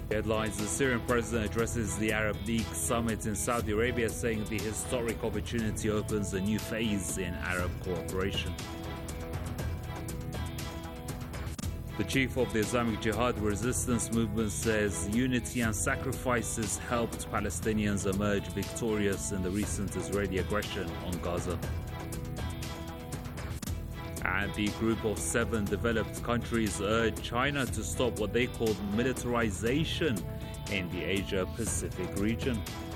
Headlines: the Syrian president addresses the Arab League summit in Saudi Arabia, saying the historic opportunity opens a new phase in Arab cooperation. The chief of the Islamic Jihad resistance movement says unity and sacrifices helped Palestinians emerge victorious in the recent Israeli aggression on Gaza. And the group of 7 developed countries urged China to stop what they called militarization in the Asia-Pacific region.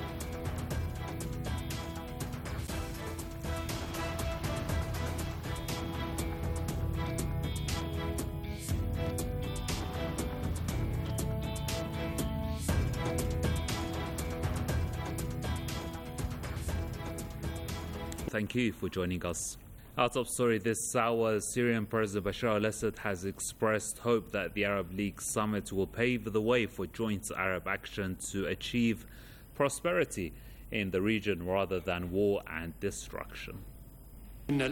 Thank you for joining us. Our top story this hour: Syrian President Bashar al-Assad has expressed hope that the Arab League summit will pave the way for joint Arab action to achieve prosperity in the region rather than war and destruction. There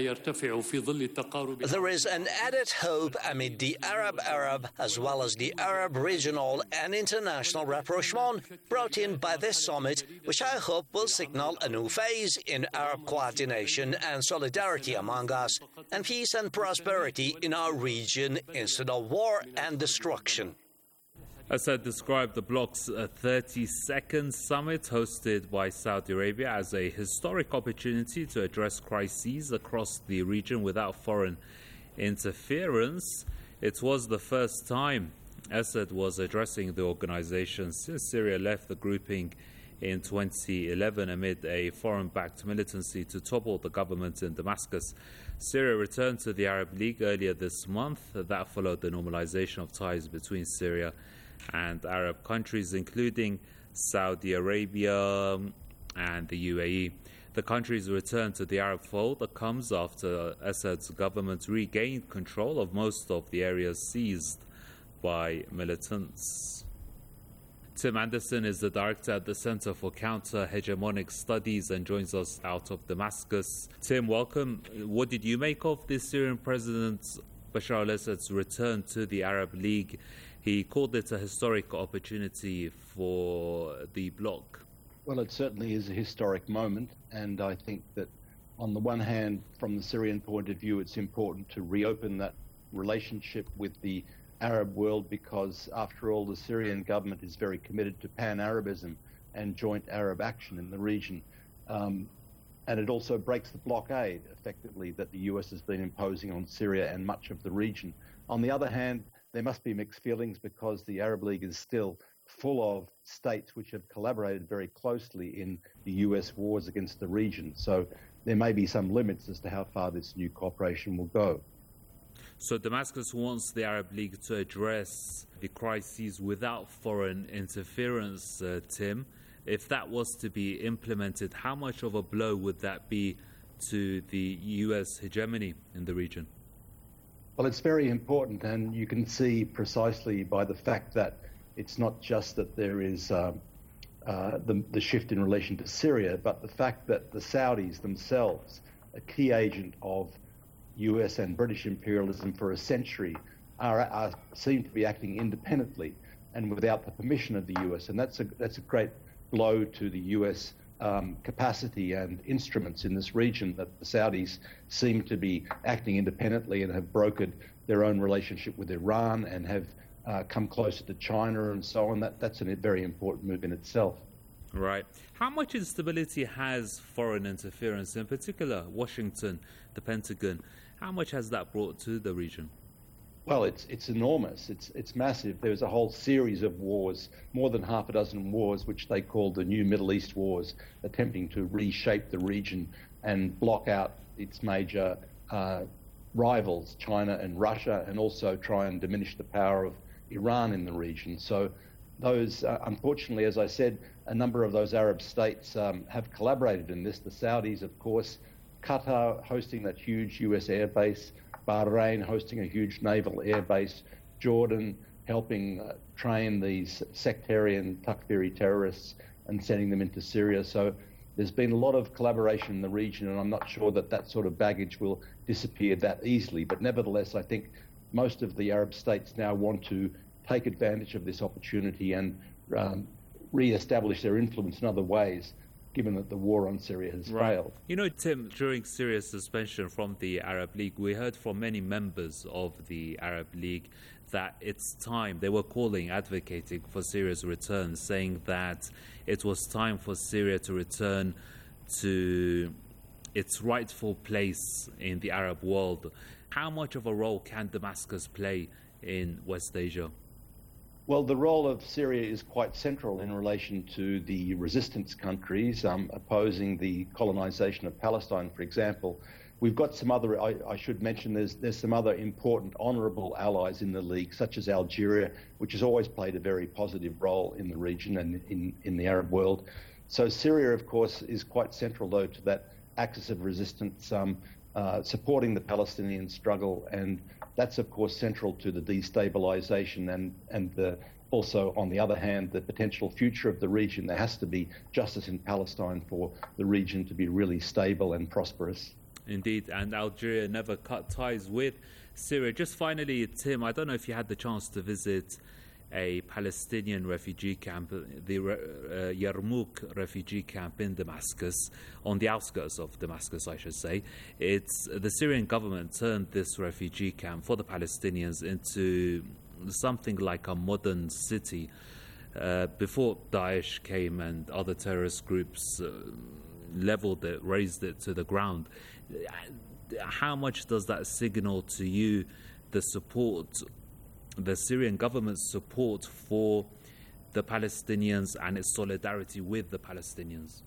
is an added hope amid the Arab as well as the Arab regional and international rapprochement brought in by this summit, which I hope will signal a new phase in Arab coordination and solidarity among us, and peace and prosperity in our region instead of war and destruction. Assad described the bloc's 32nd summit hosted by Saudi Arabia as a historic opportunity to address crises across the region without foreign interference. It was the first time Assad was addressing the organization since Syria left the grouping in 2011 amid a foreign-backed militancy to topple the government in Damascus. Syria returned to the Arab League earlier this month. That followed the normalization of ties between Syria and Arab countries, including Saudi Arabia and the UAE. The country's return to the Arab fold comes after Assad's government regained control of most of the areas seized by militants. Tim Anderson is the director at the Center for Counter-Hegemonic Studies and joins us out of Damascus. Tim, welcome. What did you make of the Syrian President Bashar al-Assad's return to the Arab League? He called it a historic opportunity for the bloc. Well, it certainly is a historic moment, and I think that on the one hand, from the Syrian point of view, it's important to reopen that relationship with the Arab world because, after all, the Syrian government is very committed to pan-Arabism and joint Arab action in the region. And it also breaks the blockade, effectively, that the US has been imposing on Syria and much of the region. On the other hand, there must be mixed feelings because the Arab League is still full of states which have collaborated very closely in the US wars against the region. So there may be some limits as to how far this new cooperation will go. So Damascus wants the Arab League to address the crises without foreign interference, Tim. If that was to be implemented, how much of a blow would that be to the US hegemony in the region? Well, it's very important, and you can see precisely by the fact that it's not just that there is the shift in relation to Syria, but the fact that the Saudis themselves, a key agent of US and British imperialism for a century, are seem to be acting independently and without the permission of the US, and that's a great blow to the US capacity and instruments in this region, that the Saudis seem to be acting independently and have brokered their own relationship with Iran and have come closer to China and so on. That's a very important move in itself. Right. How much instability has foreign interference, in particular Washington, the Pentagon, how much has that brought to the region? Well, it's enormous. It's massive. There's a whole series of wars, more than half a dozen wars, which they call the new Middle East wars, attempting to reshape the region and block out its major rivals, China and Russia, and also try and diminish the power of Iran in the region. So those, unfortunately, as I said, a number of those Arab states have collaborated in this. The Saudis, of course, Qatar hosting that huge US air base, Bahrain hosting a huge naval air base, Jordan helping train these sectarian Takfiri terrorists and sending them into Syria. So there's been a lot of collaboration in the region, and I'm not sure that that sort of baggage will disappear that easily. But nevertheless, I think most of the Arab states now want to take advantage of this opportunity and re-establish their influence in other ways, given that the war on Syria has failed. You know, Tim, during Syria's suspension from the Arab League, we heard from many members of the Arab League that it's time, they were advocating for Syria's return, saying that it was time for Syria to return to its rightful place in the Arab world. How much of a role can Damascus play in West Asia? Well, the role of Syria is quite central in relation to the resistance countries opposing the colonization of Palestine, for example. We've got some other, I should mention, there's some other important honourable allies in the League, such as Algeria, which has always played a very positive role in the region and in the Arab world. So Syria, of course, is quite central, though, to that axis of resistance, supporting the Palestinian struggle, and that's, of course, central to the destabilisation and also, on the other hand, the potential future of the region. There has to be justice in Palestine for the region to be really stable and prosperous. Indeed, and Algeria never cut ties with Syria. Just finally, Tim, I don't know if you had the chance to visit a Palestinian refugee camp, the Yarmouk refugee camp in Damascus, on the outskirts of Damascus, I should say. It's the Syrian government turned this refugee camp for the Palestinians into something like a modern city. Before Daesh came and other terrorist groups leveled it, razed it to the ground. How much does that signal to you the support, the Syrian government's support for the Palestinians and its solidarity with the Palestinians?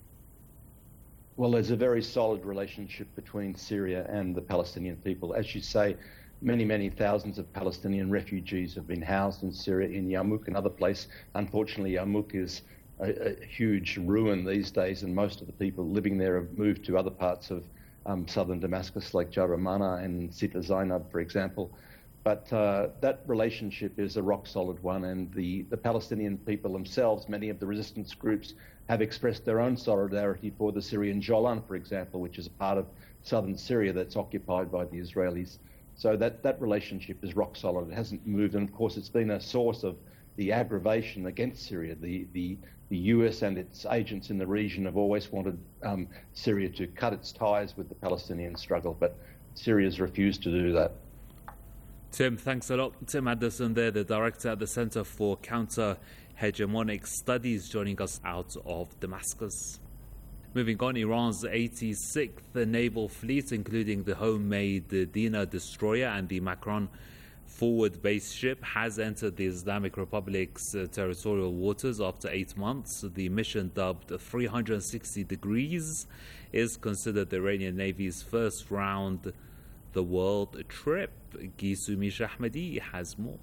Well, there's a very solid relationship between Syria and the Palestinian people. As you say, many, many thousands of Palestinian refugees have been housed in Syria, in Yarmouk and other places. Unfortunately, Yarmouk is a huge ruin these days, and most of the people living there have moved to other parts of southern Damascus, like Jaramana and Sita Zainab, for example. But that relationship is a rock-solid one, and the Palestinian people themselves, many of the resistance groups, have expressed their own solidarity for the Syrian Jolan, for example, which is a part of southern Syria that's occupied by the Israelis. So that relationship is rock-solid. It hasn't moved, and of course it's been a source of the aggravation against Syria. The US and its agents in the region have always wanted Syria to cut its ties with the Palestinian struggle, but Syria's refused to do that. Tim, thanks a lot. Tim Anderson there, the director at the Center for Counter-Hegemonic Studies, joining us out of Damascus. Moving on, Iran's 86th Naval Fleet, including the homemade Dina destroyer and the Makran forward base ship, has entered the Islamic Republic's territorial waters after 8 months. The mission, dubbed 360 Degrees, is considered the Iranian Navy's first round the world trip. Gisu Misha Ahmadi has more.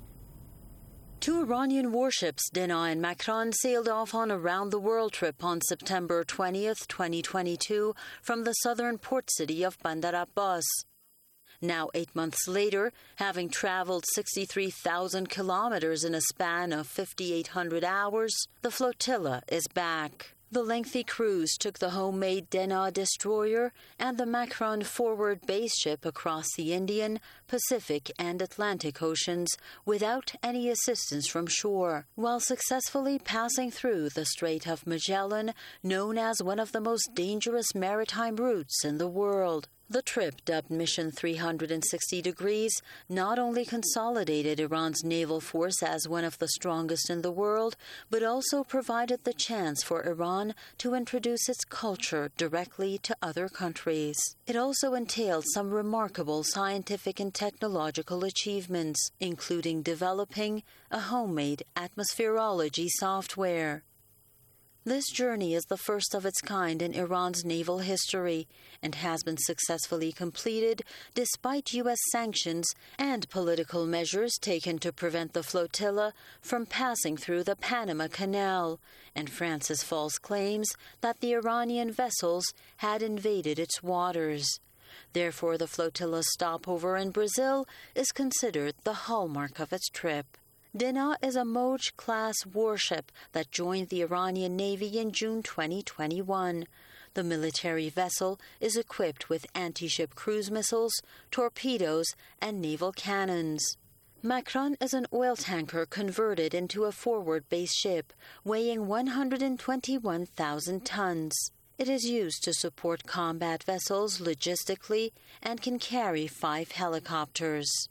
Two Iranian warships, Dina and Makran, sailed off on a round-the-world trip on September 20th, 2022, from the southern port city of Bandar Abbas. Now, 8 months later, having traveled 63,000 kilometers in a span of 5,800 hours, the flotilla is back. The lengthy cruise took the homemade Dina destroyer and the Makran forward base ship across the Indian, Pacific, and Atlantic Oceans without any assistance from shore, while successfully passing through the Strait of Magellan, known as one of the most dangerous maritime routes in the world. The trip, dubbed Mission 360 Degrees, not only consolidated Iran's naval force as one of the strongest in the world, but also provided the chance for Iran to introduce its culture directly to other countries. It also entailed some remarkable scientific and technological achievements, including developing a homemade atmospherology software. This journey is the first of its kind in Iran's naval history and has been successfully completed despite U.S. sanctions and political measures taken to prevent the flotilla from passing through the Panama Canal and France's false claims that the Iranian vessels had invaded its waters. Therefore, the flotilla's stopover in Brazil is considered the hallmark of its trip. Dina is a Moj-class warship that joined the Iranian Navy in June 2021. The military vessel is equipped with anti-ship cruise missiles, torpedoes, and naval cannons. Macron is an oil tanker converted into a forward-based ship weighing 121,000 tons. It is used to support combat vessels logistically and can carry 5 helicopters.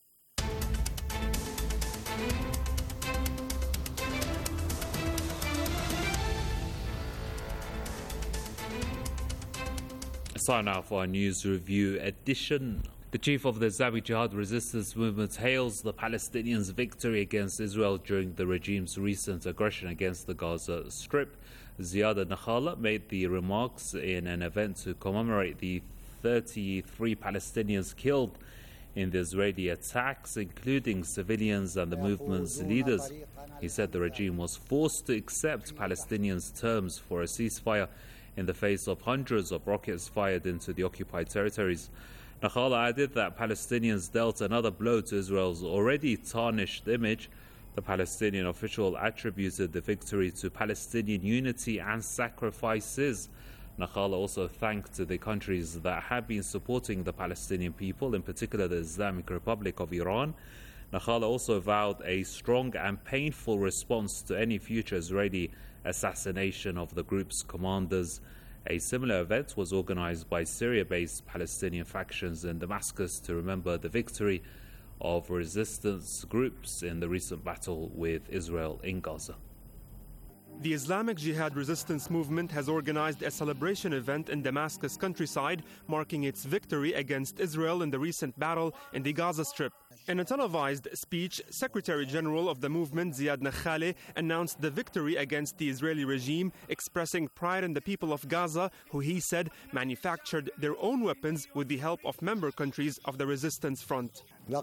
It's time now for our news review edition. The chief of the Islamic Jihad resistance movement hails the Palestinians' victory against Israel during the regime's recent aggression against the Gaza Strip. Ziad al-Nakhala made the remarks in an event to commemorate the 33 Palestinians killed in the Israeli attacks, including civilians and the movement's leaders. He said the regime was forced to accept Palestinians' terms for a ceasefire in the face of hundreds of rockets fired into the occupied territories. Nakhala added that Palestinians dealt another blow to Israel's already tarnished image. The Palestinian official attributed the victory to Palestinian unity and sacrifices. Nakhala also thanked the countries that have been supporting the Palestinian people, in particular the Islamic Republic of Iran. Nakhala also vowed a strong and painful response to any future Israeli assassination of the group's commanders. A similar event was organized by Syria-based Palestinian factions in Damascus to remember the victory of resistance groups in the recent battle with Israel in Gaza. The Islamic Jihad resistance movement has organized a celebration event in Damascus countryside marking its victory against Israel in the recent battle in the Gaza Strip. In a televised speech, Secretary General of the movement Ziad Nakhala announced the victory against the Israeli regime, expressing pride in the people of Gaza, who he said manufactured their own weapons with the help of member countries of the resistance front.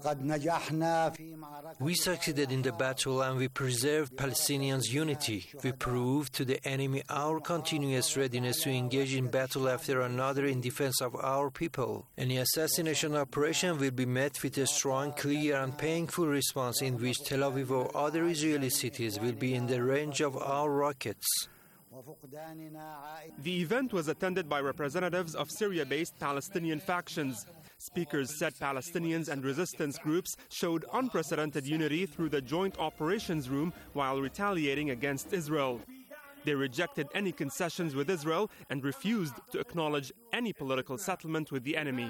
We succeeded in the battle and we preserved Palestinians' unity. We proved to the enemy our continuous readiness to engage in battle after another in defense of our people. Any assassination operation will be met with a strong, clear and painful response in which Tel Aviv or other Israeli cities will be in the range of our rockets. The event was attended by representatives of Syria-based Palestinian factions. Speakers said Palestinians and resistance groups showed unprecedented unity through the Joint Operations Room while retaliating against Israel. They rejected any concessions with Israel and refused to acknowledge any political settlement with the enemy.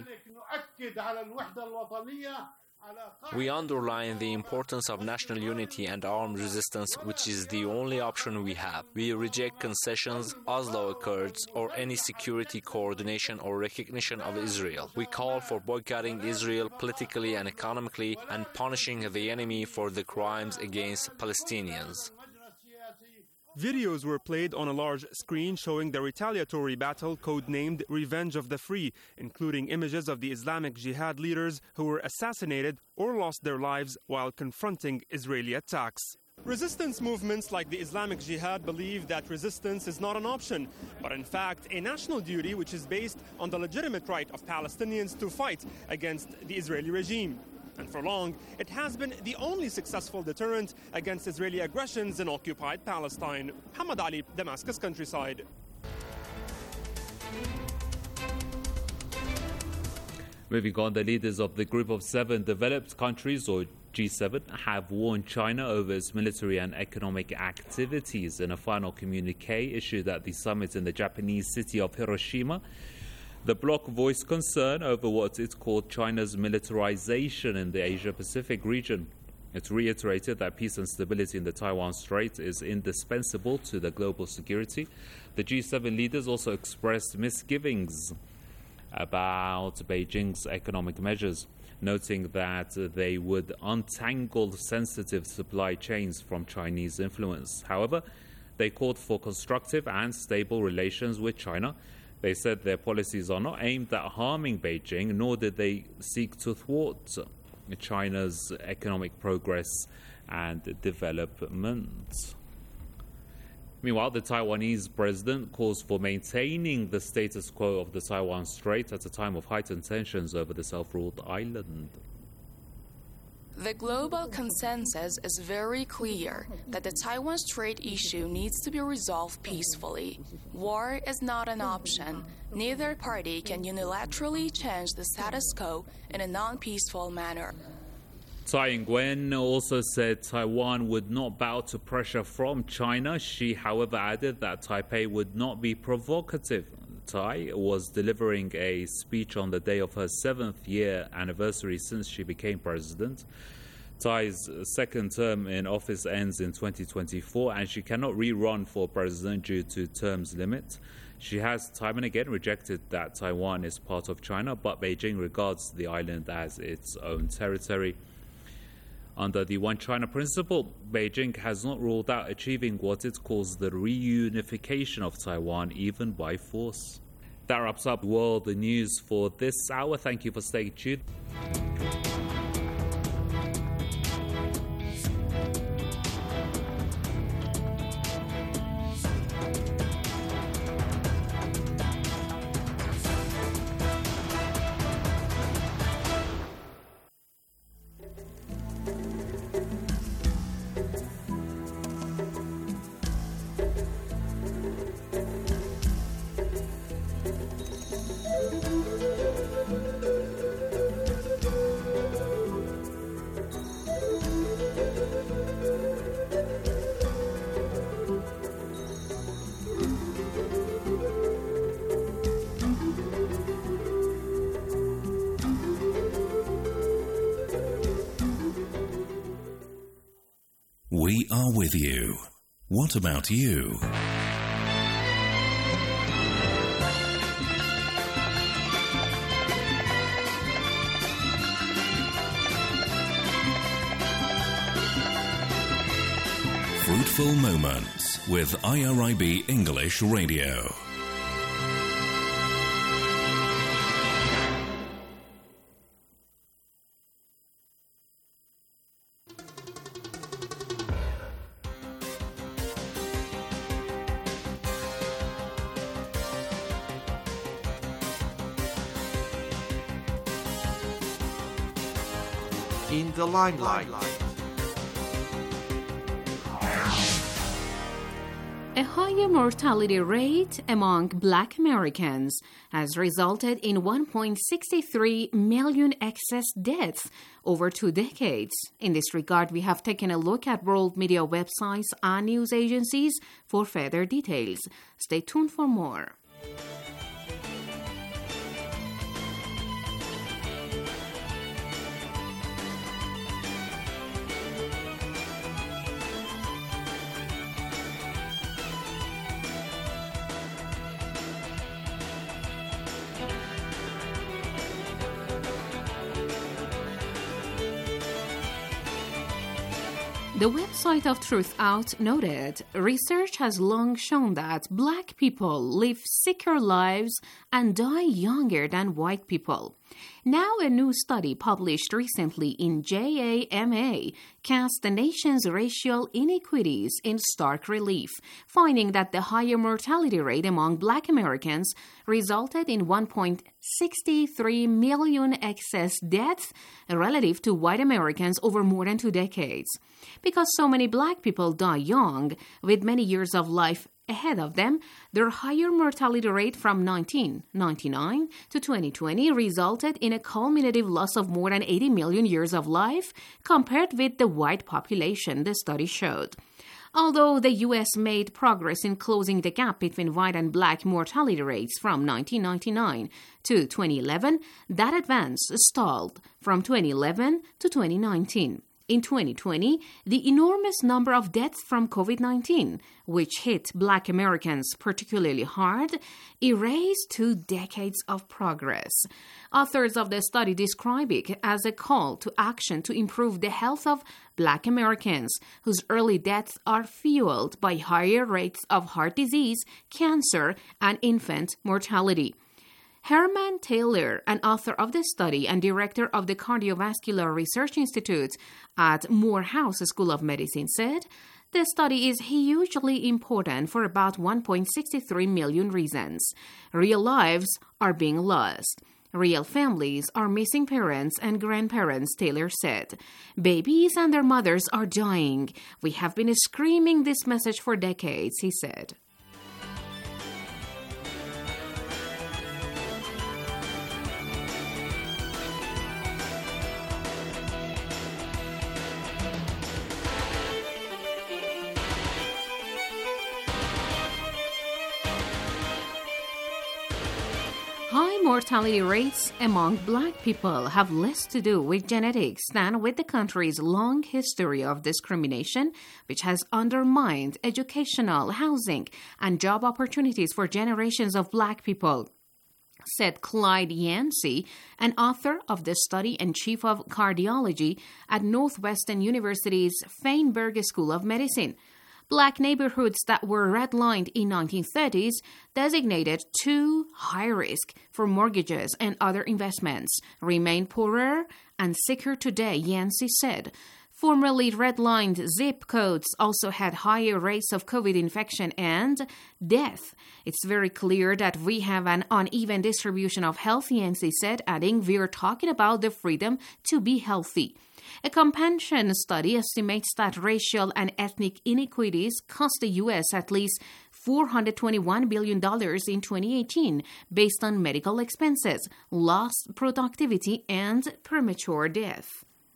We underline the importance of national unity and armed resistance, which is the only option we have. We reject concessions, Oslo Accords, or any security coordination or recognition of Israel. We call for boycotting Israel politically and economically and punishing the enemy for the crimes against Palestinians. Videos were played on a large screen showing the retaliatory battle codenamed Revenge of the Free, including images of the Islamic Jihad leaders who were assassinated or lost their lives while confronting Israeli attacks. Resistance movements like the Islamic Jihad believe that resistance is not an option, but in fact a national duty which is based on the legitimate right of Palestinians to fight against the Israeli regime. And for long, it has been the only successful deterrent against Israeli aggressions in occupied Palestine. Hamad Ali, Damascus countryside. Moving on, the leaders of the Group of 7 developed countries, or G7, have warned China over its military and economic activities. In a final communique issued at the summit in the Japanese city of Hiroshima, the bloc voiced concern over what it called China's militarization in the Asia-Pacific region. It reiterated that peace and stability in the Taiwan Strait is indispensable to the global security. The G7 leaders also expressed misgivings about Beijing's economic measures, noting that they would untangle sensitive supply chains from Chinese influence. However, they called for constructive and stable relations with China. They said their policies are not aimed at harming Beijing, nor did they seek to thwart China's economic progress and development. Meanwhile, the Taiwanese president calls for maintaining the status quo of the Taiwan Strait at a time of heightened tensions over the self-ruled island. The global consensus is very clear that the Taiwan Strait issue needs to be resolved peacefully. War is not an option. Neither party can unilaterally change the status quo in a non-peaceful manner. Tsai Ing-wen also said Taiwan would not bow to pressure from China. She, however, added that Taipei would not be provocative. Tsai was delivering a speech on the day of her 7th year anniversary since she became president. Tsai's second term in office ends in 2024, and she cannot rerun for president due to terms limit. She has time and again rejected that Taiwan is part of China, but Beijing regards the island as its own territory. Under the One China principle, Beijing has not ruled out achieving what it calls the reunification of Taiwan, even by force. That wraps up world news for this hour. Thank you for staying tuned. We are with you. What about you? Fruitful Moments with IRIB English Radio. In the limelight. A higher mortality rate among Black Americans has resulted in 1.63 million excess deaths over 2 decades. In this regard, we have taken a look at world media websites and news agencies for further details. Stay tuned for more. The website of Truth Out noted, research has long shown that Black people live sicker lives and die younger than white people. Now, a new study published recently in JAMA casts the nation's racial inequities in stark relief, finding that the higher mortality rate among Black Americans resulted in 1.63 million excess deaths relative to white Americans over more than 2 decades. Because so many Black people die young, with many years of life ahead of them, their higher mortality rate from 1999 to 2020 resulted in a cumulative loss of more than 80 million years of life compared with the white population, the study showed. Although the U.S. made progress in closing the gap between white and Black mortality rates from 1999 to 2011, that advance stalled from 2011 to 2019. In 2020, the enormous number of deaths from COVID-19, which hit Black Americans particularly hard, erased 2 decades of progress. Authors of the study describe it as a call to action to improve the health of Black Americans, whose early deaths are fueled by higher rates of heart disease, cancer, and infant mortality. Herman Taylor, an author of the study and director of the Cardiovascular Research Institute at Morehouse School of Medicine, said, the study is hugely important for about 1.63 million reasons. Real lives are being lost. Real families are missing parents and grandparents, Taylor said. Babies and their mothers are dying. We have been screaming this message for decades, he said. mortality rates among black people have less to do with genetics than with the country's long history of discrimination, which has undermined educational, housing, and job opportunities for generations of black people, said Clyde Yancey, an author of the study and chief of cardiology at Northwestern University's Feinberg School of Medicine. Black neighborhoods that were redlined in 1930s designated too high risk for mortgages and other investments remain poorer and sicker today, Yancey said. Formerly redlined zip codes also had higher rates of COVID infection and death. It's very clear that we have an uneven distribution of health, Yancey said, adding, we're talking about the freedom to be healthy. A companion study estimates that racial and ethnic inequities cost the U.S. at least $421 billion in 2018 based on medical expenses, lost productivity, and premature death.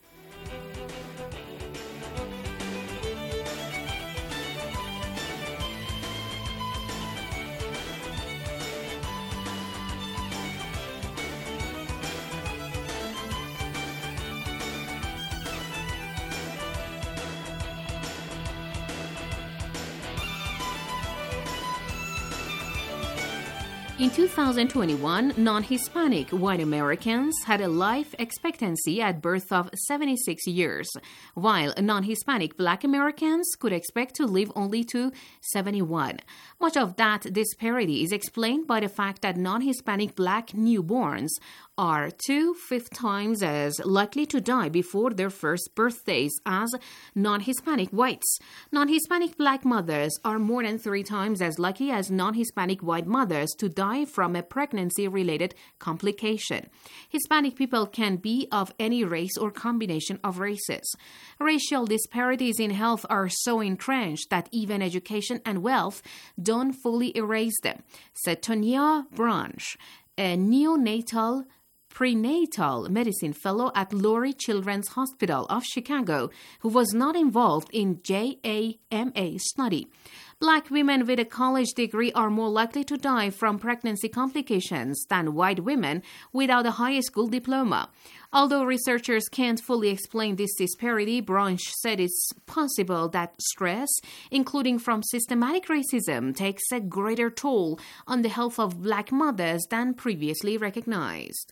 In 2021, non-Hispanic white Americans had a life expectancy at birth of 76 years, while non-Hispanic black Americans could expect to live only to 71. Much of that disparity is explained by the fact that non-Hispanic black newborns are 2.5 times as likely to die before their first birthdays as non-Hispanic whites. Non-Hispanic black mothers are more than 3 times as likely as non-Hispanic white mothers to die from a pregnancy-related complication. Hispanic people can be of any race or combination of races. Racial disparities in health are so entrenched that even education and wealth don't fully erase them, said Tonya Branch, a neonatal prenatal medicine fellow at Lurie Children's Hospital of Chicago, who was not involved in JAMA study. Black women with a college degree are more likely to die from pregnancy complications than white women without a high school diploma. Although researchers can't fully explain this disparity, Branch said it's possible that stress, including from systematic racism, takes a greater toll on the health of black mothers than previously recognized.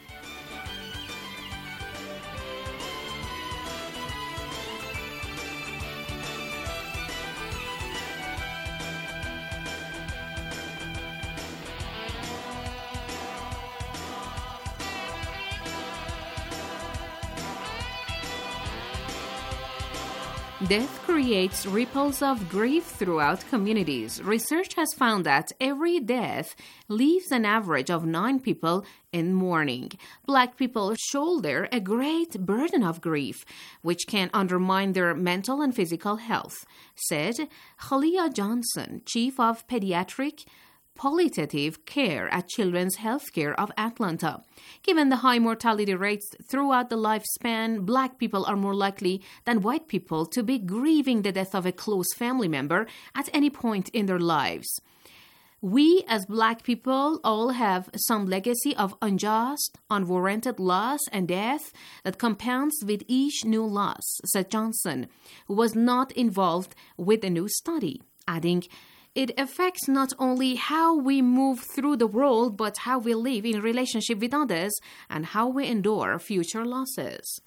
Death creates ripples of grief throughout communities. Research has found that every death leaves an average of 9 people in mourning. Black people shoulder a great burden of grief, which can undermine their mental and physical health, said Khalia Johnson, Chief of Pediatric Palliative Care at Children's Healthcare of Atlanta. Given the high mortality rates throughout the lifespan, black people are more likely than white people to be grieving the death of a close family member at any point in their lives. We as black people all have some legacy of unjust, unwarranted loss and death that compounds with each new loss, said Johnson, who was not involved with the new study, adding, it affects not only how we move through the world, but how we live in relationship with others and how we endure future losses.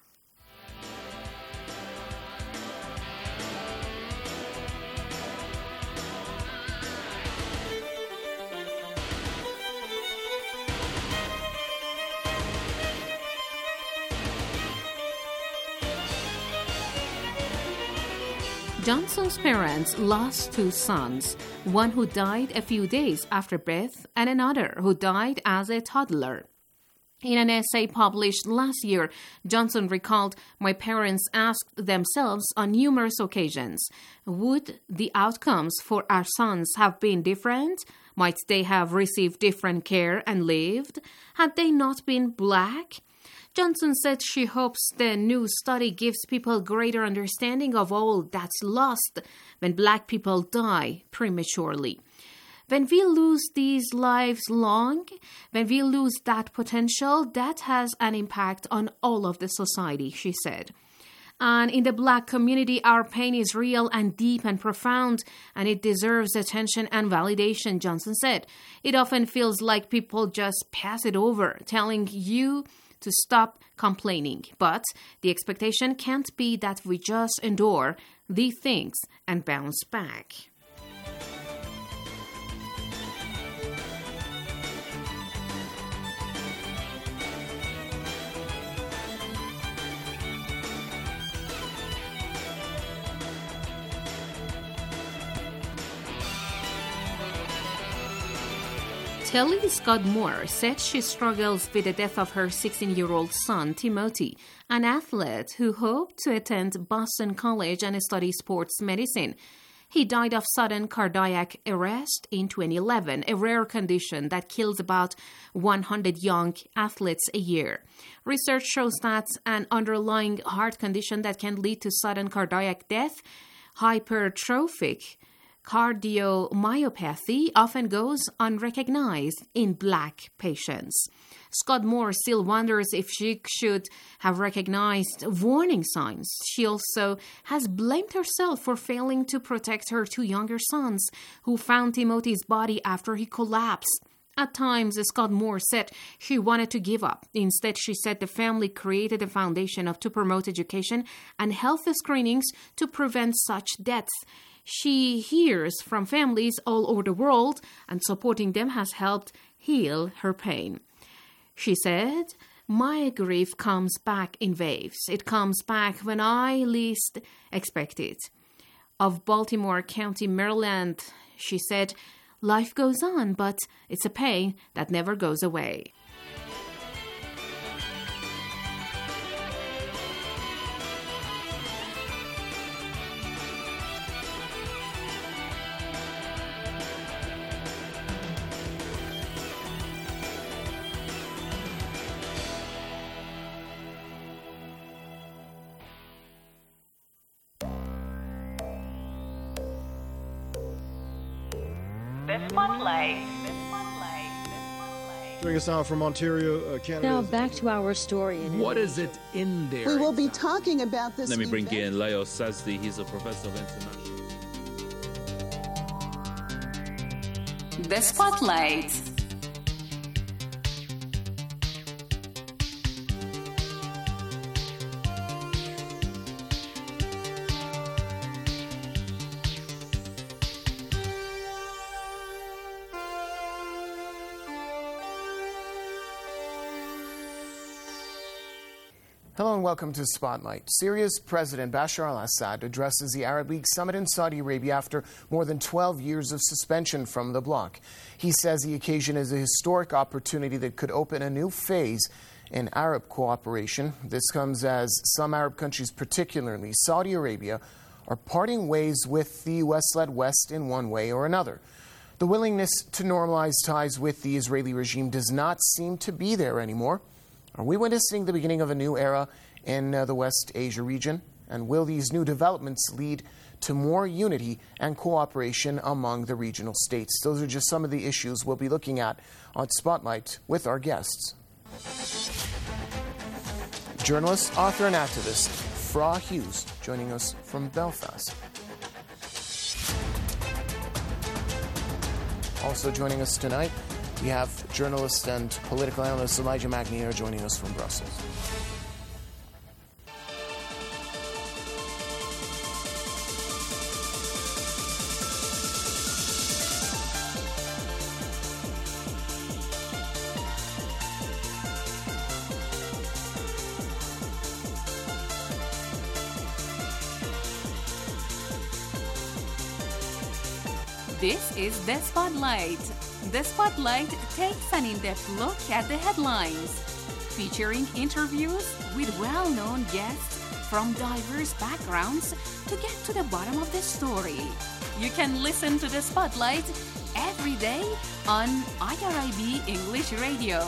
Johnson's parents lost 2 sons, one who died a few days after birth and another who died as a toddler. In an essay published last year, Johnson recalled, my parents asked themselves on numerous occasions, would the outcomes for our sons have been different? Might they have received different care and lived? Had they not been black? Johnson said she hopes the new study gives people greater understanding of all that's lost when black people die prematurely. When we lose these lives when we lose that potential, that has an impact on all of the society, she said. And in the Black community, our pain is real and deep and profound, and it deserves attention and validation, Johnson said. It often feels like people just pass it over, telling you to stop complaining. But the expectation can't be that we just endure these things and bounce back. Telly Scott-Moore said she struggles with the death of her 16-year-old son, Timothy, an athlete who hoped to attend Boston College and study sports medicine. He died of sudden cardiac arrest in 2011, a rare condition that kills about 100 young athletes a year. Research shows that an underlying heart condition that can lead to sudden cardiac death, hypertrophic cardiomyopathy, often goes unrecognized in Black patients. Scott-Moore still wonders if she should have recognized warning signs. She also has blamed herself for failing to protect her two younger sons, who found Timothy's body after he collapsed. At times, Scott-Moore said she wanted to give up. Instead, she said the family created a foundation to promote education and health screenings to prevent such deaths. She hears from families all over the world, and supporting them has helped heal her pain. She said, "My grief comes back in waves. It comes back when I least expect it." Of Baltimore County, Maryland, she said, "Life goes on, but it's a pain that never goes away." Joining us now from Ontario, Canada. Now back to our story. What is it in there? We will be talking about this. Let me bring in Leo Sazdi. He's a professor of international. The Spotlight. Hello and welcome to Spotlight. Syria's President Bashar al-Assad addresses the Arab League summit in Saudi Arabia after more than 12 years of suspension from the bloc. He says the occasion is a historic opportunity that could open a new phase in Arab cooperation. This comes as some Arab countries, particularly Saudi Arabia, are parting ways with the US-led West in one way or another. The willingness to normalize ties with the Israeli regime does not seem to be there anymore. Are we witnessing the beginning of a new era in the West Asia region? And will these new developments lead to more unity and cooperation among the regional states? Those are just some of the issues we'll be looking at on Spotlight with our guests. Journalist, author, and activist Fra Hughes joining us from Belfast. Also joining us tonight, we have journalist and political analyst Elijah McNear joining us from Brussels. This is The Spotlight. The Spotlight takes an in-depth look at the headlines, featuring interviews with well-known guests from diverse backgrounds to get to the bottom of the story. You can listen to The Spotlight every day on IRIB English Radio.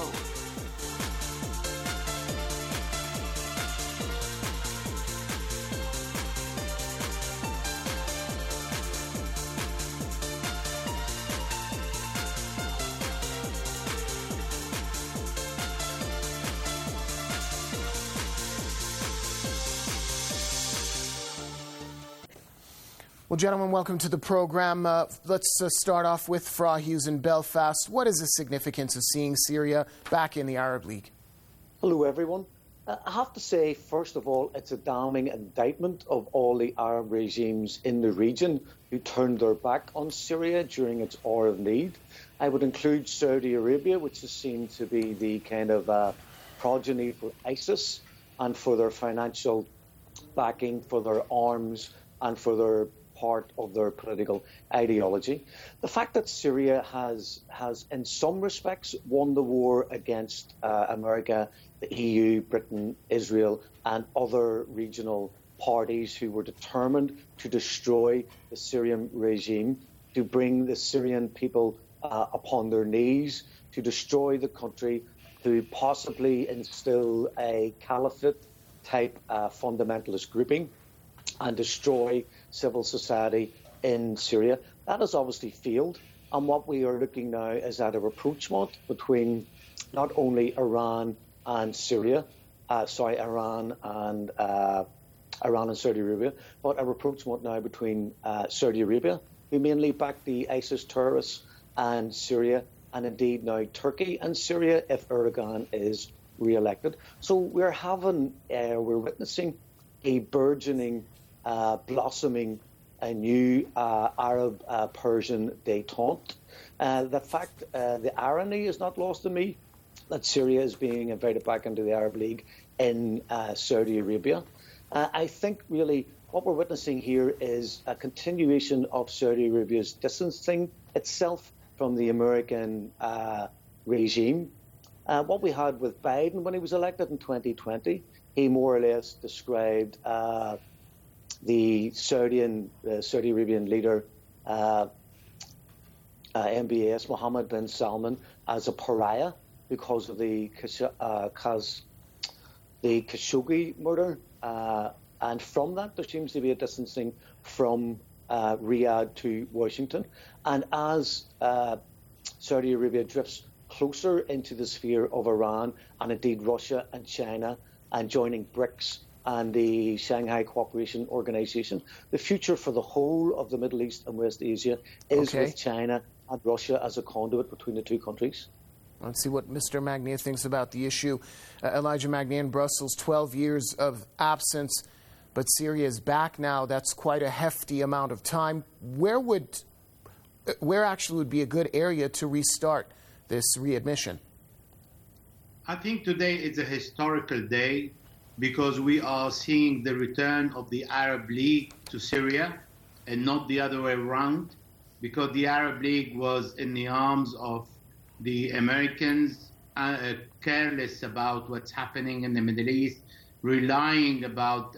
Well, gentlemen, welcome to the program. Let's start off with Fra Hughes in Belfast. What is the significance of seeing Syria back in the Arab League? Hello, everyone. I have to say, first of all, it's a damning indictment of all the Arab regimes in the region who turned their back on Syria during its hour of need. I would include Saudi Arabia, which is seen to be the kind of progeny for ISIS and for their financial backing, for their arms, and for their part of their political ideology. The fact that Syria has in some respects won the war against America, the EU, Britain, Israel, and other regional parties who were determined to destroy the Syrian regime, to bring the Syrian people upon their knees, to destroy the country, to possibly instill a caliphate-type fundamentalist grouping and destroy civil society in Syria. That has obviously failed. And what we are looking now is at a rapprochement between not only Iran and Iran and Saudi Arabia, but a rapprochement now between Saudi Arabia, who mainly backed the ISIS terrorists, and Syria, and indeed now Turkey and Syria if Erdogan is re-elected. So we're witnessing a burgeoning, blossoming, a new Arab-Persian détente. The irony is not lost to me that Syria is being invited back into the Arab League in Saudi Arabia. I think really what we're witnessing here is a continuation of Saudi Arabia's distancing itself from the American regime. What we had with Biden when he was elected in 2020, he more or less described the Saudi Arabian leader, MBS, Mohammed bin Salman, as a pariah because of the Khashoggi murder. And from that, there seems to be a distancing from Riyadh to Washington. And as Saudi Arabia drifts closer into the sphere of Iran, and indeed Russia and China, and joining BRICS and the Shanghai Cooperation Organization, the future for the whole of the Middle East and West Asia is with China and Russia as a conduit between the two countries. Let's see what Mr. Magnier thinks about the issue. Elijah Magnier in Brussels, 12 years of absence, but Syria is back now. That's quite a hefty amount of time. Where actually would be a good area to restart this readmission? I think today is a historical day because we are seeing the return of the Arab League to Syria and not the other way around, because the Arab League was in the arms of the Americans, careless about what's happening in the Middle East, relying about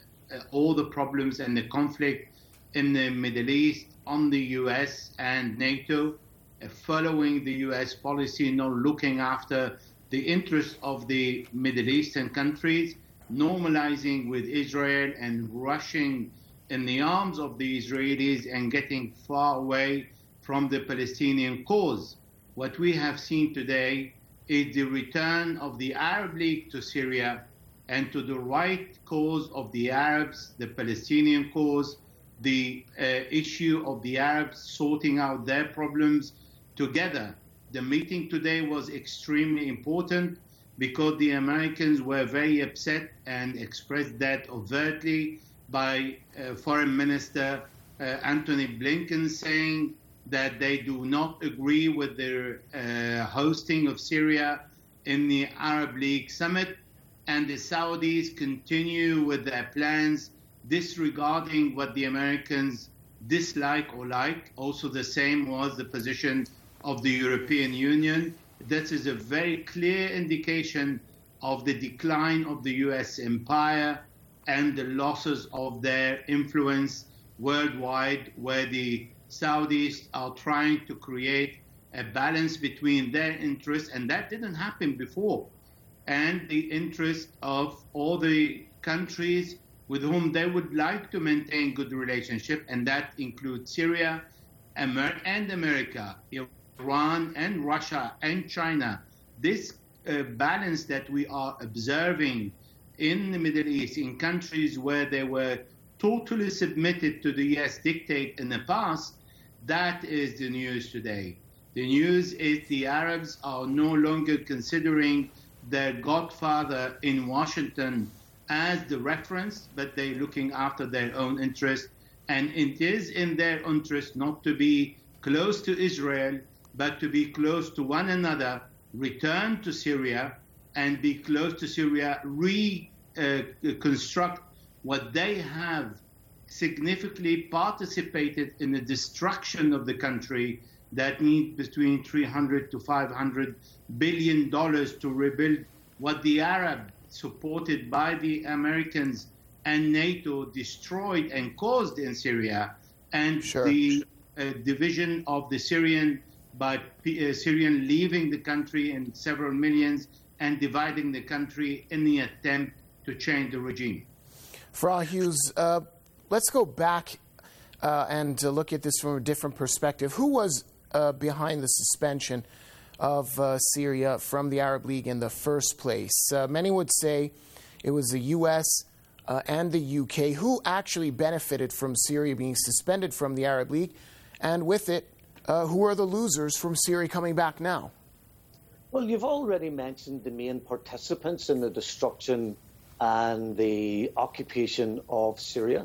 all the problems and the conflict in the Middle East on the US and NATO, following the US policy, not looking after the interests of the Middle Eastern countries, normalizing with Israel and rushing in the arms of the Israelis and getting far away from the Palestinian cause. What we have seen today is the return of the Arab League to Syria and to the right cause of the Arabs, the Palestinian cause, the issue of the Arabs sorting out their problems together. The meeting today was extremely important because the Americans were very upset and expressed that overtly by Foreign Minister Antony Blinken, saying that they do not agree with their hosting of Syria in the Arab League summit, and the Saudis continue with their plans disregarding what the Americans dislike or like. Also the same was the position of the European Union. This is a very clear indication of the decline of the US empire and the losses of their influence worldwide, where the Saudis are trying to create a balance between their interests, and that didn't happen before, and the interest of all the countries with whom they would like to maintain good relationship, and that includes Syria and America, Iran and Russia and China. This balance that we are observing in the Middle East, in countries where there were totally submitted to the US dictate in the past, that is the news today. The news is the Arabs are no longer considering their godfather in Washington as the reference, but they're looking after their own interest. And it is in their interest not to be close to Israel, but to be close to one another, return to Syria, and be close to Syria, reconstruct what they have significantly participated in the destruction of the country that needs between $300 to $500 billion to rebuild what the Arab, supported by the Americans and NATO, destroyed and caused in Syria, and the division of the Syrian by Syrian leaving the country in several millions and dividing the country in the attempt to change the regime. Farah Hughes, let's go back and look at this from a different perspective. Who was behind the suspension of Syria from the Arab League in the first place? Many would say it was the U.S. And the UK. Who actually benefited from Syria being suspended from the Arab League? And with it, who are the losers from Syria coming back now? Well, you've already mentioned the main participants in the destruction and the occupation of Syria.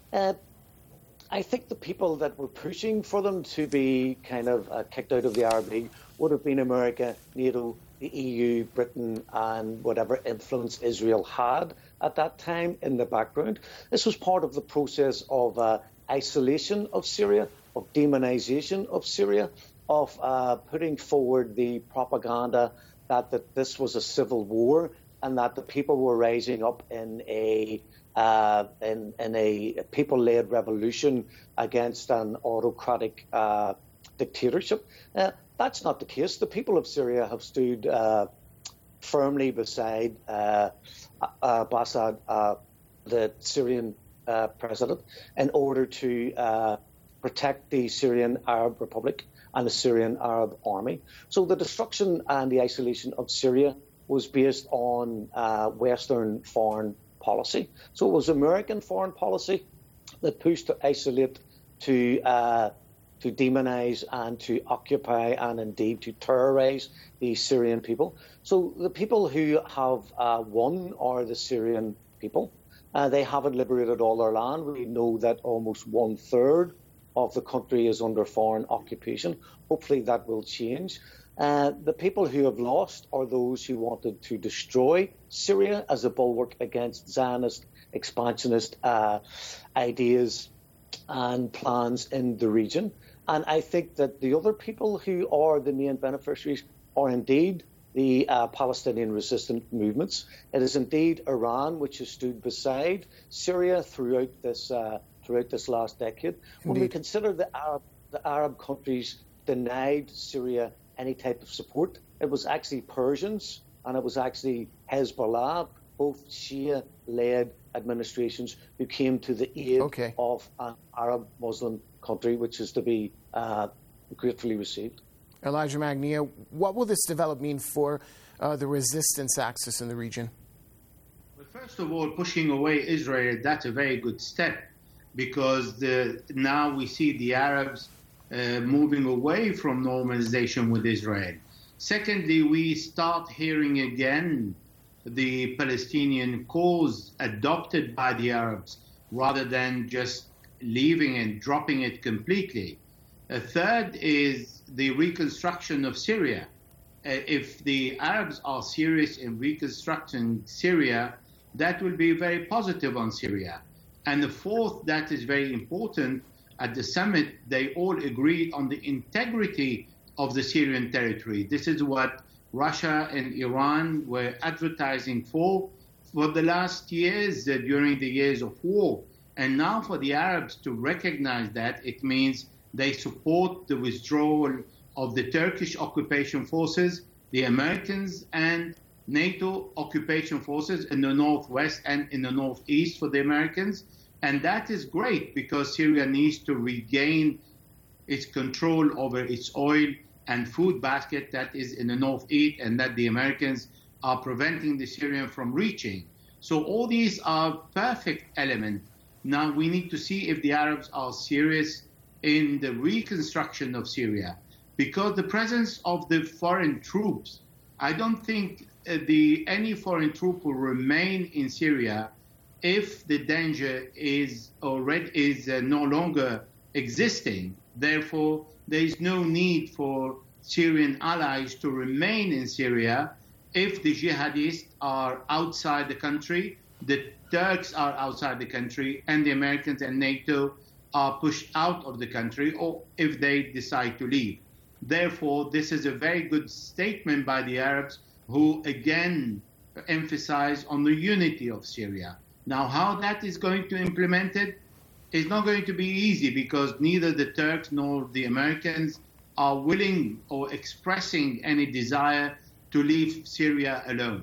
I think the people that were pushing for them to be kind of kicked out of the Arab League would have been America, NATO, the EU, Britain, and whatever influence Israel had at that time in the background. This was part of the process of isolation of Syria, of demonization of Syria, of putting forward the propaganda that this was a civil war and that the people were rising up in a people-led revolution against an autocratic dictatorship. That's not the case. The people of Syria have stood firmly beside Assad, the Syrian president, in order to protect the Syrian Arab Republic and the Syrian Arab Army. So the destruction and the isolation of Syria was based on Western foreign policy. So it was American foreign policy that pushed to isolate, to demonize and to occupy and indeed to terrorize the Syrian people. So the people who have won are the Syrian people. They haven't liberated all their land. We know that almost 1/3 of the country is under foreign occupation. Hopefully that will change. The people who have lost are those who wanted to destroy Syria as a bulwark against Zionist, expansionist ideas and plans in the region. And I think that the other people who are the main beneficiaries are indeed the Palestinian resistant movements. It is indeed Iran which has stood beside Syria throughout this last decade. When we consider the Arab countries denied Syria any type of support, it was actually Persians and it was actually Hezbollah, both Shia-led administrations, who came to the aid of an Arab Muslim country, which is to be gratefully received. Elijah Magnier, what will this develop mean for the resistance axis in the region? Well, first of all, pushing away Israel, that's a very good step, because now we see the Arabs moving away from normalization with Israel. Secondly, we start hearing again the Palestinian cause adopted by the Arabs rather than just leaving and dropping it completely. A third is the reconstruction of Syria. If the Arabs are serious in reconstructing Syria, that will be very positive on Syria. And the fourth, that is very important, at the summit, they all agreed on the integrity of the Syrian territory. This is what Russia and Iran were advertising for the last years, during the years of war. And now for the Arabs to recognize that, it means they support the withdrawal of the Turkish occupation forces, the Americans and NATO occupation forces in the northwest and in the northeast for the Americans. And that is great, because Syria needs to regain its control over its oil and food basket that is in the northeast, and that the Americans are preventing the Syrians from reaching. So all these are perfect elements Now we need to see if the Arabs are serious in the reconstruction of Syria, because the presence of the foreign troops, I don't think any foreign troop will remain in Syria if the danger is no longer existing. Therefore, there is no need for Syrian allies to remain in Syria if the jihadists are outside the country, the Turks are outside the country, and the Americans and NATO are pushed out of the country, or if they decide to leave. Therefore, this is a very good statement by the Arabs, who again emphasize on the unity of Syria. Now, how that is going to implement it is not going to be easy, because neither the Turks nor the Americans are willing or expressing any desire to leave Syria alone.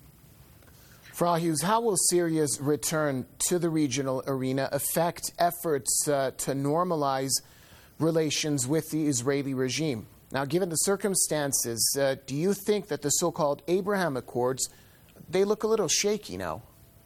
Farah Hughes, how will Syria's return to the regional arena affect efforts to normalize relations with the Israeli regime? Now, given the circumstances, do you think that the so-called Abraham Accords, they look a little shaky now?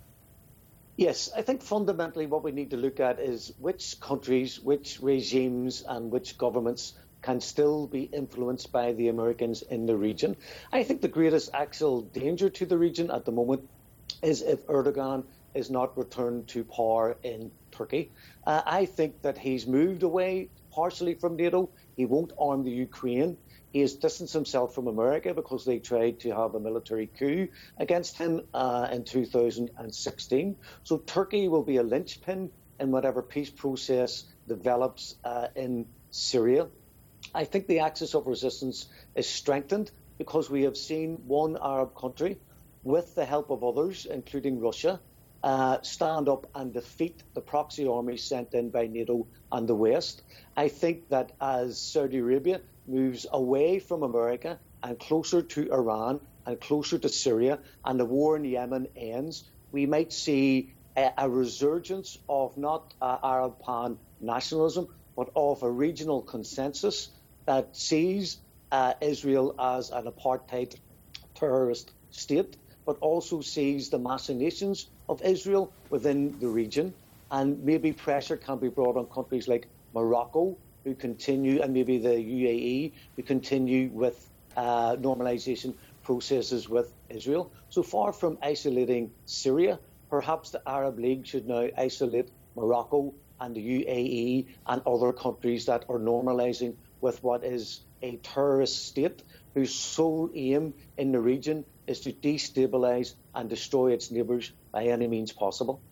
Yes, I think fundamentally what we need to look at is which countries, which regimes and which governments can still be influenced by the Americans in the region. I think the greatest actual danger to the region at the moment is if Erdogan is not returned to power in Turkey. I think that he's moved away partially from NATO. He won't arm the Ukraine. He has distanced himself from America because they tried to have a military coup against him in 2016. So Turkey will be a linchpin in whatever peace process develops in Syria. I think the axis of resistance is strengthened because we have seen one Arab country, with the help of others, including Russia, stand up and defeat the proxy army sent in by NATO and the West. I think that as Saudi Arabia moves away from America and closer to Iran and closer to Syria, and the war in Yemen ends, we might see a resurgence of not Arab pan-nationalism, but of a regional consensus that sees Israel as an apartheid terrorist state, but also sees the machinations of Israel within the region. And maybe pressure can be brought on countries like Morocco, who continue, and maybe the UAE, who continue with normalization processes with Israel. So far from isolating Syria, perhaps the Arab League should now isolate Morocco and the UAE and other countries that are normalizing with what is a terrorist state whose sole aim in the region is to destabilize and destroy its neighbours by any means possible.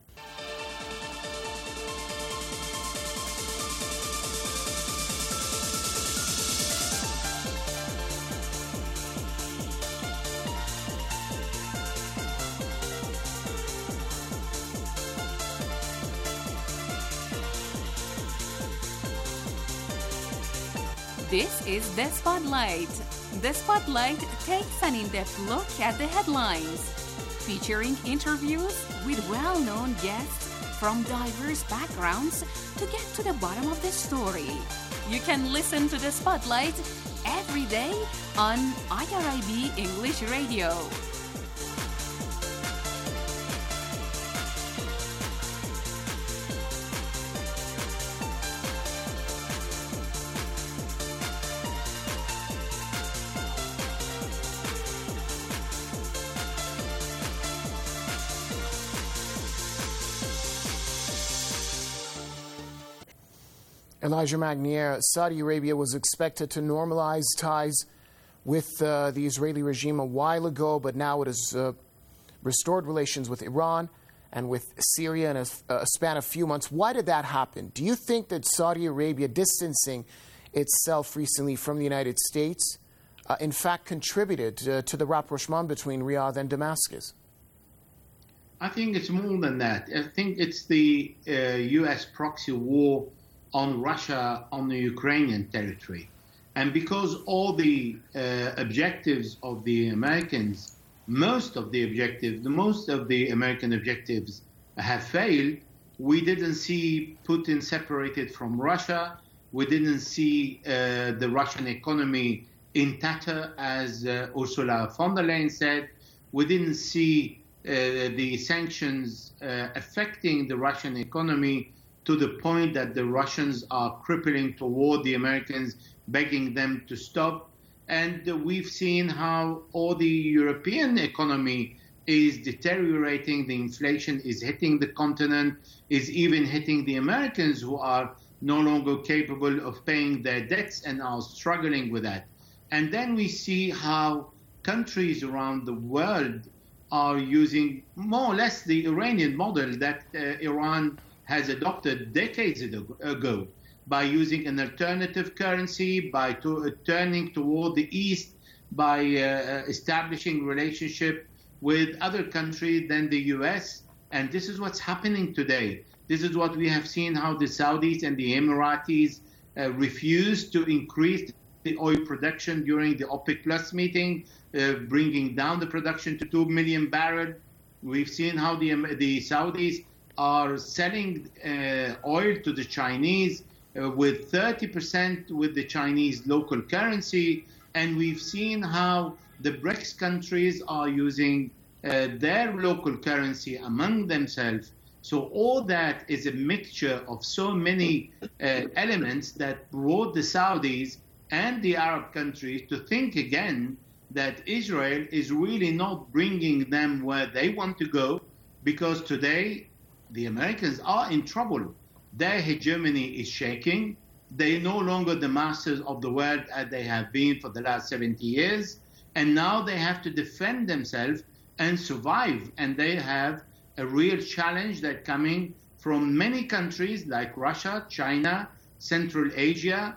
This is The Spotlight. The Spotlight takes an in-depth look at the headlines, featuring interviews with well-known guests from diverse backgrounds to get to the bottom of the story. You can listen to The Spotlight every day on IRIB English Radio. Elijah Magnier, Saudi Arabia was expected to normalize ties with the Israeli regime a while ago, but now it has restored relations with Iran and with Syria in a span of few months. Why did that happen? Do you think that Saudi Arabia distancing itself recently from the United States in fact contributed to the rapprochement between Riyadh and Damascus? I think it's more than that. I think it's the U.S. proxy war on Russia on the Ukrainian territory. And because all the objectives of the Americans, most of the American objectives have failed, we didn't see Putin separated from Russia. We didn't see the Russian economy in tatter, as Ursula von der Leyen said. We didn't see the sanctions affecting the Russian economy to the point that the Russians are crippling toward the Americans, begging them to stop. And we've seen how all the European economy is deteriorating. The inflation is hitting the continent, is even hitting the Americans, who are no longer capable of paying their debts and are struggling with that. And then we see how countries around the world are using more or less the Iranian model that Iran has adopted decades ago, by using an alternative currency, by turning toward the East, by establishing relationship with other countries than the U.S. And this is what's happening today. This is what we have seen, how the Saudis and the Emiratis refused to increase the oil production during the OPEC Plus meeting, bringing down the production to 2 million barrels. We've seen how the Saudis are selling oil to the Chinese with 30% with the Chinese local currency. And we've seen how the BRICS countries are using their local currency among themselves. So all that is a mixture of so many elements that brought the Saudis and the Arab countries to think again that Israel is really not bringing them where they want to go, because today the Americans are in trouble. Their hegemony is shaking. They're no longer the masters of the world as they have been for the last 70 years. And now they have to defend themselves and survive. And they have a real challenge that's coming from many countries like Russia, China, Central Asia,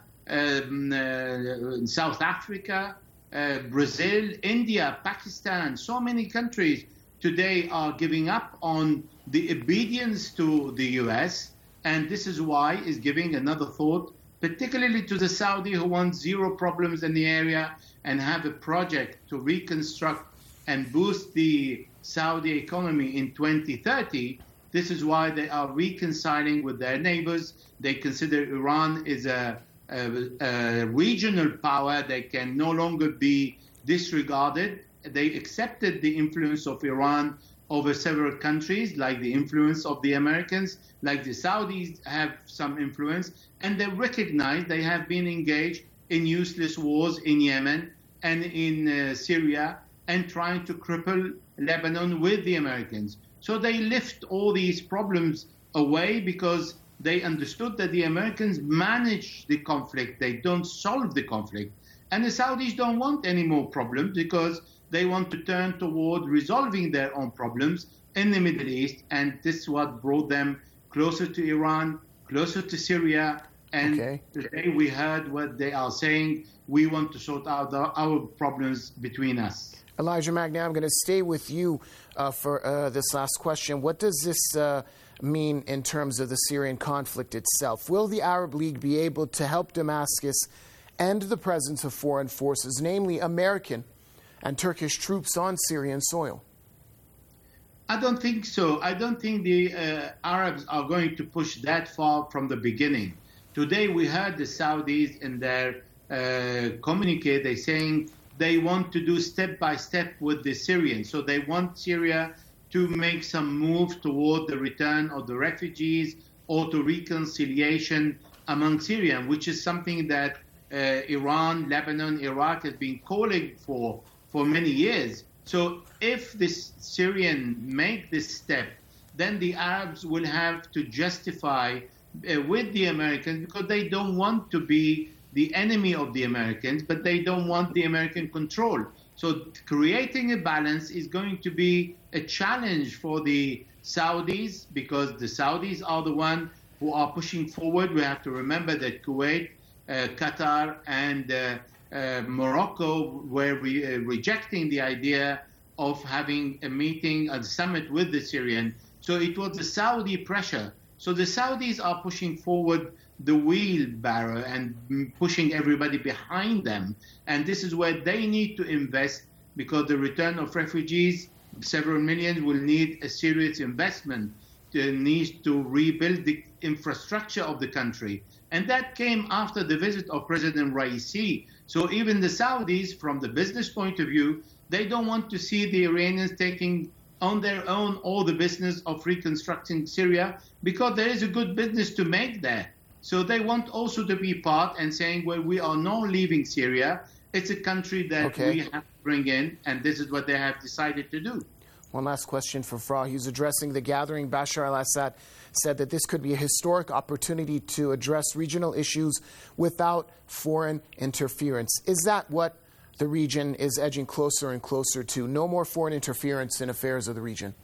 South Africa, Brazil, India, Pakistan. So many countries today are giving up on the obedience to the U.S., and this is why is giving another thought, particularly to the Saudi, who want zero problems in the area and have a project to reconstruct and boost the Saudi economy in 2030. This is why they are reconciling with their neighbors. They consider Iran is a regional power that can no longer be disregarded. They accepted the influence of Iran over several countries, like the influence of the Americans, like the Saudis have some influence, and they recognize they have been engaged in useless wars in Yemen and in Syria, and trying to cripple Lebanon with the Americans. So they lift all these problems away because they understood that the Americans manage the conflict, they don't solve the conflict. And the Saudis don't want any more problems because they want to turn toward resolving their own problems in the Middle East. And this is what brought them closer to Iran, closer to Syria. And today we heard what they are saying. We want to sort out our problems between us. Elijah Magna, I'm going to stay with you for this last question. What does this mean in terms of the Syrian conflict itself? Will the Arab League be able to help Damascus end the presence of foreign forces, namely American and Turkish troops on Syrian soil? I don't think so. I don't think the Arabs are going to push that far from the beginning. Today we heard the Saudis in their communique, they're saying they want to do step by step with the Syrians. So they want Syria to make some move toward the return of the refugees or to reconciliation among Syrians, which is something that Iran, Lebanon, Iraq has been calling for many years. So if the Syrians make this step, then the Arabs will have to justify with the Americans, because they don't want to be the enemy of the Americans, but they don't want the American control. So creating a balance is going to be a challenge for the Saudis, because the Saudis are the ones who are pushing forward. We have to remember that Kuwait, Qatar, and Morocco were rejecting the idea of having a meeting, a summit with the Syrian. So it was the Saudi pressure. So the Saudis are pushing forward the wheelbarrow and pushing everybody behind them. And this is where they need to invest, because the return of refugees, several million, will need a serious investment. They need to rebuild the infrastructure of the country. And that came after the visit of President Raisi. So even the Saudis, from the business point of view, they don't want to see the Iranians taking on their own all the business of reconstructing Syria because there is a good business to make there. So they want also to be part and saying, well, we are not leaving Syria. It's a country that we have to bring in, and this is what they have decided to do. One last question for Fra. He was addressing the gathering. Bashar al-Assad said that this could be a historic opportunity to address regional issues without foreign interference. Is that what the region is edging closer and closer to? No more foreign interference in affairs of the region?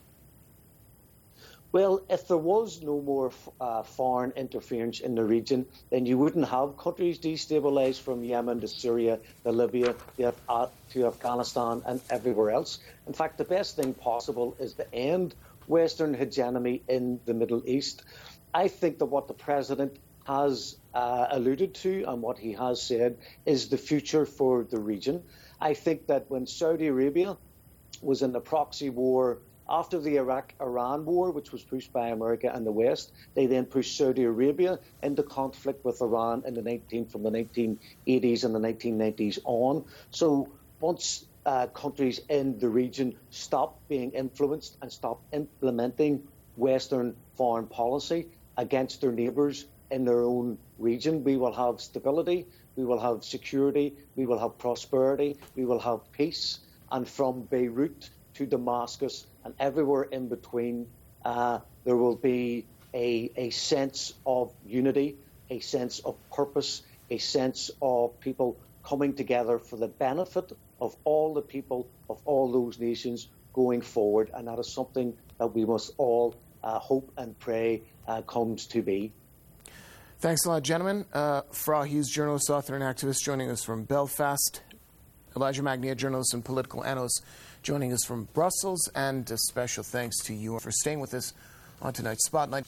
Well, if there was no more foreign interference in the region, then you wouldn't have countries destabilized from Yemen to Syria to Libya to Afghanistan and everywhere else. In fact, the best thing possible is to end Western hegemony in the Middle East. I think that what the president has alluded to and what he has said is the future for the region. I think that when Saudi Arabia was in the proxy war after the Iraq-Iran war, which was pushed by America and the West, they then pushed Saudi Arabia into conflict with Iran from the 1980s and the 1990s on. So once countries in the region stop being influenced and stop implementing Western foreign policy against their neighbours in their own region, we will have stability, we will have security, we will have prosperity, we will have peace. And from Beirut to Damascus and everywhere in between, there will be a sense of unity, a sense of purpose, a sense of people coming together for the benefit of all the people of all those nations going forward. And that is something that we must all hope and pray comes to be. Thanks a lot, gentlemen. Fra Hughes, journalist, author, and activist, joining us from Belfast. Elijah Magnia, journalist and political analyst, joining us from Brussels. And a special thanks to you for staying with us on tonight's Spotlight.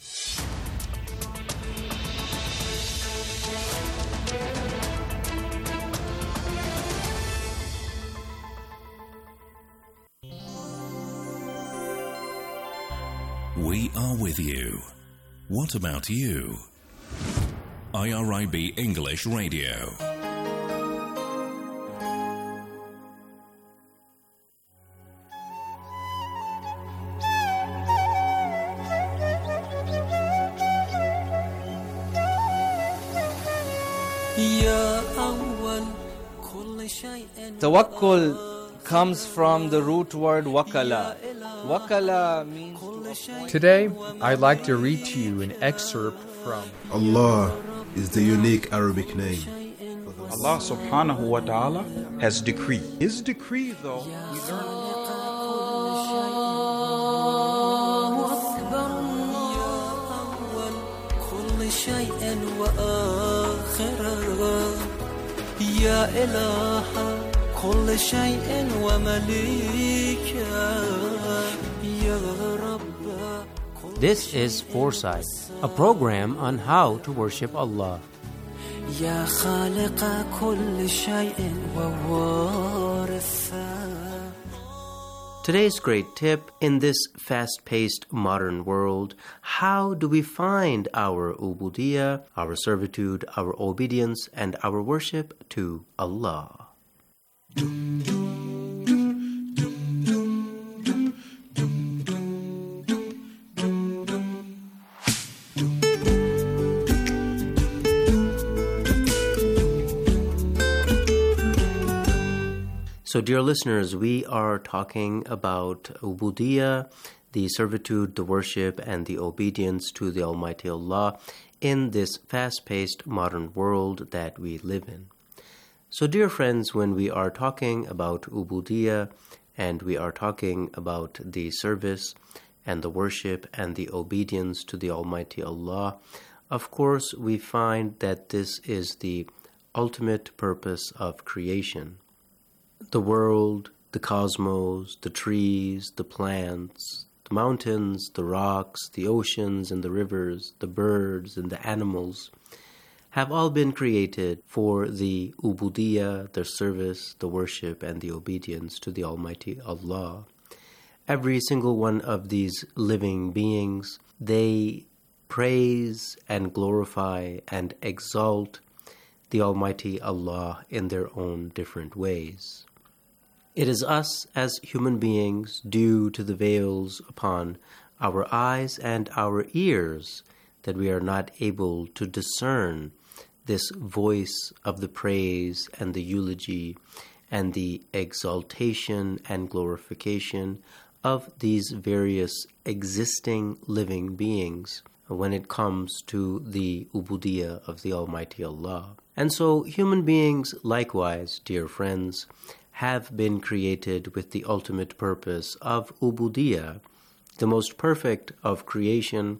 We are with you. What about you? IRIB English Radio. Tawakkul comes from the root word wakala. Wakala means... Today, I'd like to read to you an excerpt from Allah is the unique Arabic name. Allah subhanahu wa ta'ala has decreed. His decree, though, we learn... This is Foresight, a program on how to worship Allah. Today's great tip: in this fast-paced modern world, how do we find our ubudiyah, our servitude, our obedience, and our worship to Allah? So, dear listeners, we are talking about ubudiyah, the servitude, the worship, and the obedience to the Almighty Allah in this fast-paced modern world that we live in. So, dear friends, when we are talking about ubudiyah and we are talking about the service and the worship and the obedience to the Almighty Allah, of course, we find that this is the ultimate purpose of creation. The world, the cosmos, the trees, the plants, the mountains, the rocks, the oceans and the rivers, the birds and the animals have all been created for the ubudiyah, the service, the worship, and the obedience to the Almighty Allah. Every single one of these living beings, they praise and glorify and exalt the Almighty Allah in their own different ways. It is us as human beings, due to the veils upon our eyes and our ears, that we are not able to discern this voice of the praise and the eulogy and the exaltation and glorification of these various existing living beings when it comes to the ubudiyah of the Almighty Allah. And so human beings, likewise, dear friends, have been created with the ultimate purpose of ubudiyah. The most perfect of creation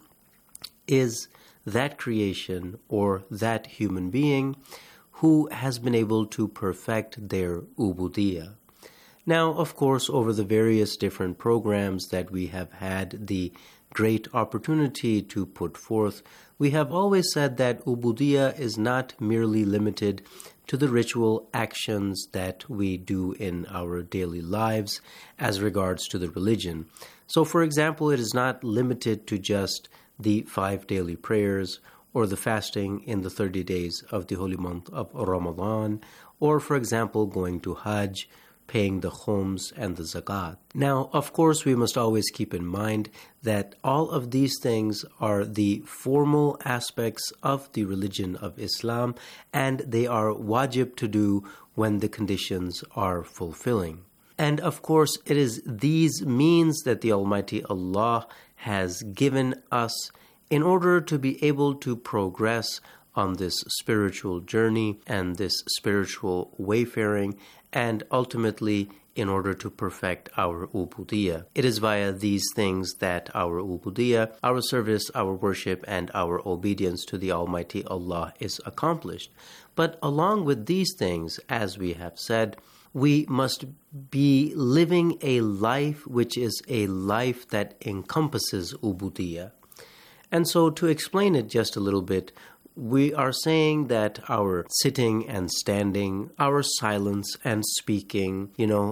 is that creation or that human being who has been able to perfect their ubudiyah. Now, of course, over the various different programs that we have had the great opportunity to put forth, we have always said that ubudiyah is not merely limited to the ritual actions that we do in our daily lives as regards to the religion. So, for example, it is not limited to just the 5 daily prayers or the fasting in the 30 days of the holy month of Ramadan, or, for example, going to Hajj, paying the khums and the zakat. Now, of course, we must always keep in mind that all of these things are the formal aspects of the religion of Islam, and they are wajib to do when the conditions are fulfilling. And of course, it is these means that the Almighty Allah has given us in order to be able to progress on this spiritual journey and this spiritual wayfaring, and ultimately in order to perfect our ubudiyah. It is via these things that our ubudiyah, our service, our worship, and our obedience to the Almighty Allah is accomplished. But along with these things, as we have said, we must be living a life which is a life that encompasses ubudiyah. And so to explain it just a little bit, we are saying that our sitting and standing, our silence and speaking,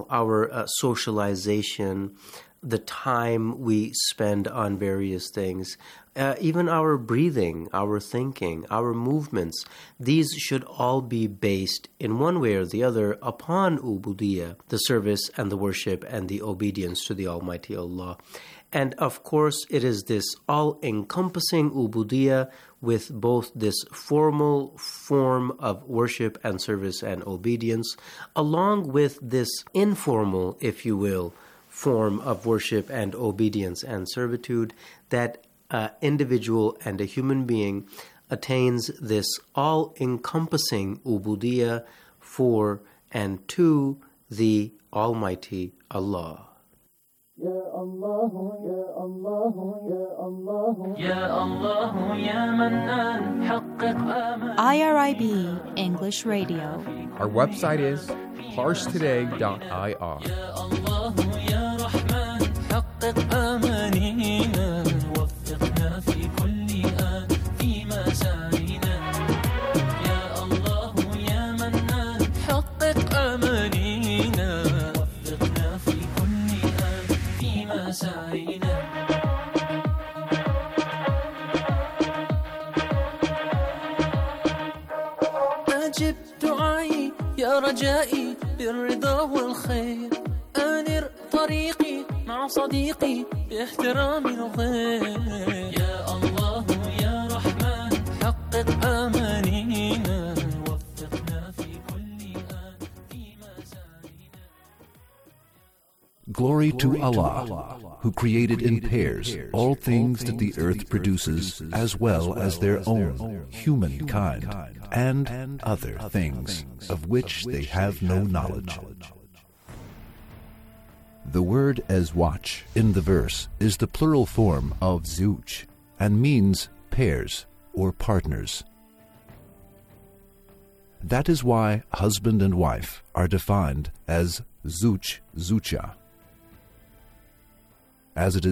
our socialization, the time we spend on various things, even our breathing, our thinking, our movements, these should all be based in one way or the other upon ubudiyah, the service and the worship and the obedience to the Almighty Allah. And of course, it is this all-encompassing ubudiyah with both this formal form of worship and service and obedience, along with this informal, if you will, form of worship and obedience and servitude, that an individual and a human being attains this all-encompassing ubudiyah for and to the Almighty Allah. Ya Allah, Ya Allah, Ya Allah, Ya Allah, Ya Mannan, haqqiq aman. IRIB English Radio. Our website is parstoday.ir. Ya Allah, Ya Rahman, haqqiq amanina, waffiqna fi kulli an, fi ma sa'ina. Ya Allah, Ya Mannan, haqqiq amanina, waffiqna fi kulli an, fi ma sa'ina. أجب دعائي يا رجائي بالرضا والخير، أنر طريقي مع صديقي باحترام الغير. يا الله يا رحمن حقق آمانينا، وفقنا في كل آن فيما سعينا. Glory to Allah, who created in pairs all things that the earth produces, as well as their own humankind, and other things of which they have no knowledge. The word azwaj in the verse is the plural form of zuj and means pairs or partners. That is why husband and wife are defined as zuj, zucha, as it is